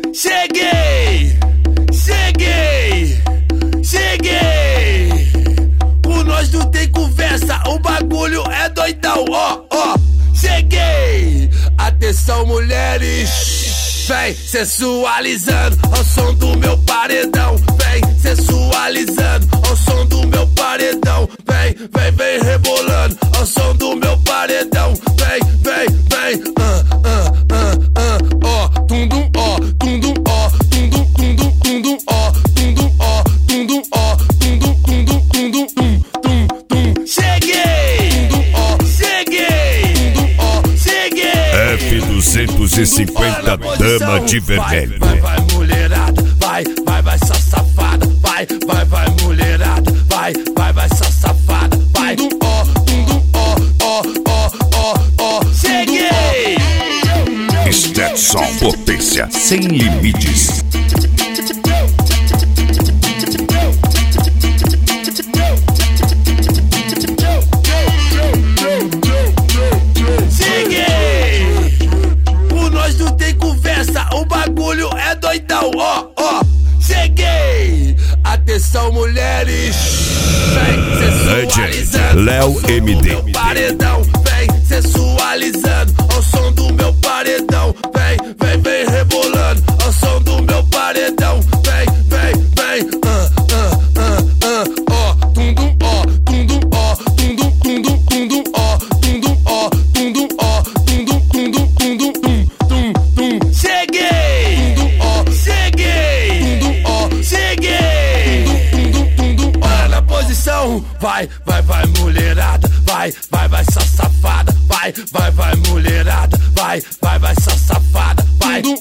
Cheguei, cheguei, cheguei. Com nós não tem conversa, o bagulho é doidão, ó, ó. Cheguei, atenção mulheres, vem sensualizando ao som do meu paredão. Vem sensualizando ao som do meu paredão. Vem, vem, vem rebolando ao som do meu paredão. Vem, vem, vem, ó, tundum, ó, tundum, ó, tundum, tundum, tundum, ó, tundum, ó, tundum, ó, tundum, tundum, tundum, tum, tum. Cheguei, tundum, ó, cheguei, tundum, ó, cheguei. F250 Dama de Vermelho. Vai, vai, mulherada, vai, vai, vai, só safada. Vai, vai, vai, mulherada, vai, vai, vai, só safada. Vai, tundum, ó, ó, ó, ó, ó, cheguei. Stetson, potência sem limites. Cheguei, por nós não tem conversa, o bagulho é doidão, ó, ó. Cheguei, atenção mulheres, vem sensualizando Léo ao som MD. do meu paredão. Vem sensualizando ao som do meu paredão. Vem, vem, vem rebolando ao som do meu paredão. Vem, vem, vem, ó, tundum, ó, tundum, ó, tundum, tundum, tundum, ó, tundum, ó, tundum, ó, tundum, tundum, tundum, tum, tum. Cheguei, tundum, ó, cheguei, tundum, ó, cheguei, tundum, tundum, tundum, ó, na posição. Vai, vai, vai, mulherada, vai, vai, vai, só safada. Vai, vai, vai, mulherada, vai, vai, vai, só safada. Vai,